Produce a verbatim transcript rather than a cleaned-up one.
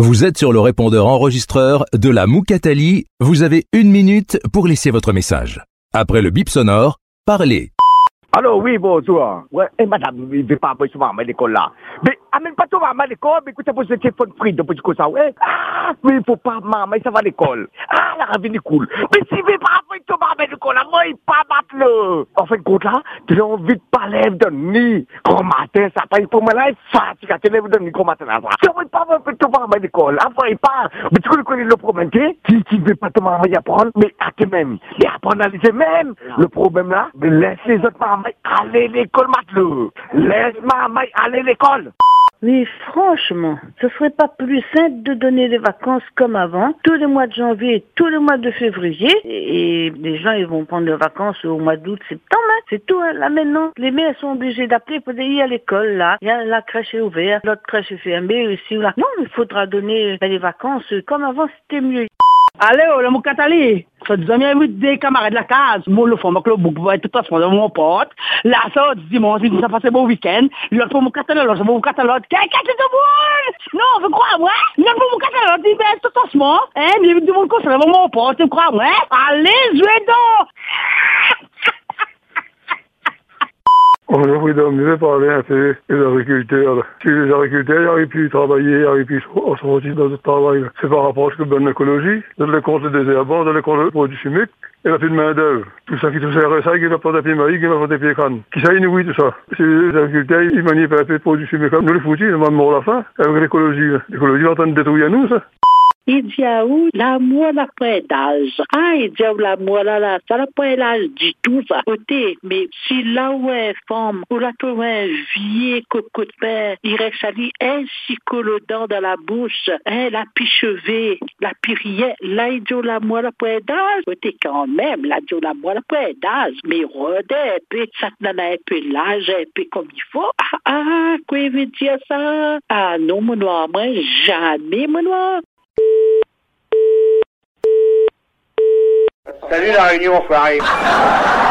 Vous êtes sur le répondeur enregistreur de la Moukatali. Vous avez une minute pour laisser votre message. Après le bip sonore, parlez. Alors oui, bonjour. Ouais, et madame, il ne veut pas appeler maman à l'école là. Mais amène pas ton maman à l'école, mais écoute, ça pose le téléphone free depuis que ça, ouais. Ah, mais il faut pas maman, ça va à l'école. Ah, la ravine est cool. Mais s'il ne veut pas appeler ton maman à l'école là, moi, il pas battre le. En fin de compte là, tu as envie de pas lèvres de nid. Grand matin, ça paye pour moi là, il fatigue, tu lèves de nid grand matin là. Tu ne veux pas appeler ton maman à l'école. Après, il part. Mais tu connais le problème, tu si tu ne veux pas ton maman y apprendre, mais à toi-même. Et apprendre à laisser même. Le problème là, mais laisse les autres mamans aller à l'école, matelot. Laisse maman aller à l'école. Mais franchement, ce serait pas plus simple de donner des vacances comme avant, tous les mois de janvier et tous les mois de février, et, et les gens ils vont prendre des vacances au mois d'août, septembre, hein. C'est tout, hein. Là maintenant, les mères sont obligées d'appeler pour dire il y a l'école là, il y a la crèche est ouverte, l'autre crèche est fermée, ici ou là. Non, il faudra donner les vacances comme avant, c'était mieux. Allez, oh, le Moukatali, ça nous a mis des camarades de la case, moi le fond, le bouc va être tout à fait de mon pote, là, ça, dimanche, ça passe un bon week-end, l'autre pour Moukatali, l'autre pour Moukatali, qu'est-ce que c'est de bon? Non, vous croyez, moi? L'autre pour Moukatali, il baisse tout à moment, hein, il y a du monde comme ça, mon pote, tu crois, moi? Allez, jouez donc! Bonjour, Freedom, je vais parler un peu des agriculteurs. Si les agriculteurs n'arrivent plus à travailler, n'arrivent plus à sortir dans le travail, c'est par rapport à ce que donne l'écologie, de les comptes des désherbants, de les comptes des produits chimiques, et la plus de main d'œuvre. Tout ça qui touche à R S A, qui va pas des pieds maïs, qui va pas des pieds cannes. Qui ça inouï tout ça? Si les agriculteurs, ils manipulent un peu de produits chimiques, nous les foutus, ils demandent mort à la fin, avec l'écologie. L'écologie est en train de détruire nous, ça. Il dit à où la moelle après d'âge. Ah, il dit à où la moelle là, ça n'a pas l'âge du tout, ça. Côté, mais si là où est femme, ou là où est vieille coco de pain, il reste à lui un psycholodant dans la bouche, hein, la pichevée, la pirière, là il dit la moelle après d'âge. Côté quand même, là il dit la moelle après d'âge, mais rodé, un peu, ça n'en a un peu l'âge, un peu comme il faut. Ah, ah, quoi il veut dire ça? Ah non, mon noir, moi, jamais, mon noir. Salut la réunion, enfoiré.